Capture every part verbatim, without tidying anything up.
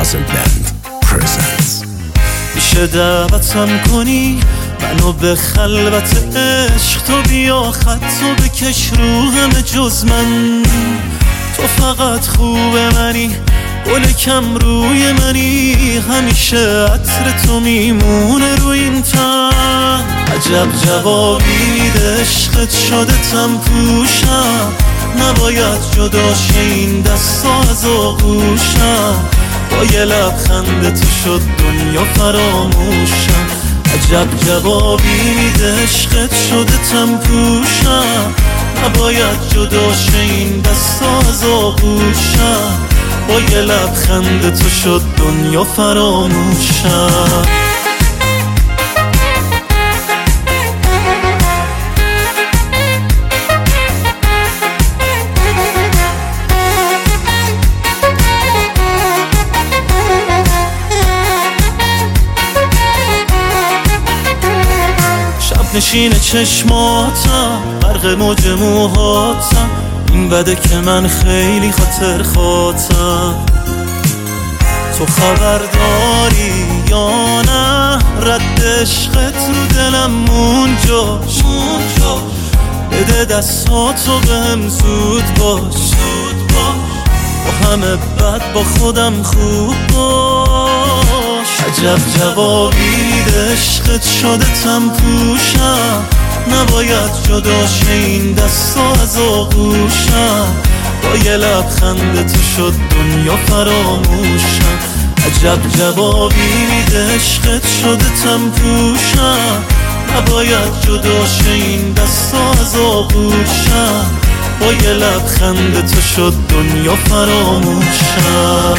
Puzzle Band presents. میشه دعوتم کنی منو به خلوت عشق، تو بیا خطو بکش رو همه جز من. تو فقط خوب منی، گل کم روی منی، همیشه عطر تو میمونه رو این تن. عجب جوابی میده عشقت شده تم پوشم، نباید جداش این دستا از آغوشم. با یه لبخند تو شد دنیا فراموشم. عجب جوابی میده عشقت شده تم پوشم، نباید جداش این دستا از آغوشم. با یه لبخند تو شد دنیا فراموشم. نشین چشماتم غرق موج موهاتم، این بده که من خیلی خاطر خاطم. تو خبر داری یا نه رد عشقت رو دلم مونجاش. بده دستاتو بهم زود باش، زود باش. با همه بد با خودم خوب باش. عجب جوابی میده عشقت شده تم پوشم، نباید جداش این دستا از آغوشم. با یه لبخند تو شد دنیا فراموشم. عجب جوابی میده عشقت شده تم پوشم، نباید جداش این دستا از آغوشم. با یه لبخند تو شد دنیا فراموشم.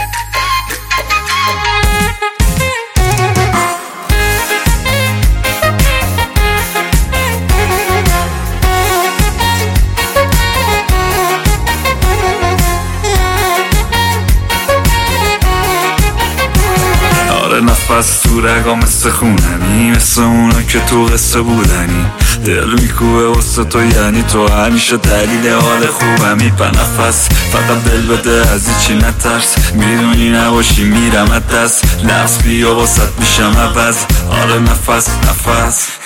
نفس تو رگا مثل خونمی، مثل اونا که تو قصه بودنی. دل میکوه واسه تو یعنی تو همیشه دلیل حال خوبمی. به نفس فقط دل بده از چی نترس، میدونی نباشی میرم از دست. لفظ بیا واسط میشم عوض. آره نفس نفس